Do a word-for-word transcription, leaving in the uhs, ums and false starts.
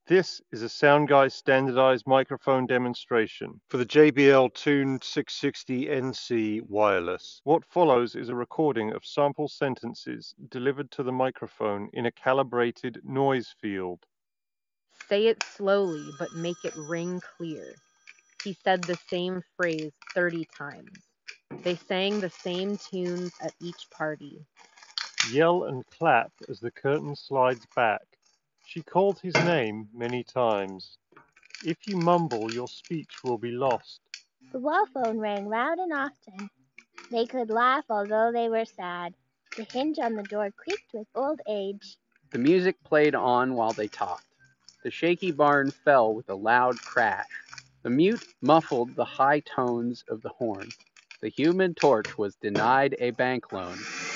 This is a SoundGuy standardized microphone demonstration for the J B L Tune six sixty N C wireless. What follows is a recording of sample sentences delivered to the microphone in a calibrated noise field. Say it slowly, but make it ring clear. He said the same phrase thirty times. They sang the same tunes at each party. Yell and clap as the curtain slides back. She called his name many times. If you mumble, your speech will be lost. The wall phone rang loud and often. They could laugh although they were sad. The hinge on the door creaked with old age. The music played on while they talked. The shaky barn fell with a loud crash. The mute muffled the high tones of the horn. The Human Torch was denied a bank loan.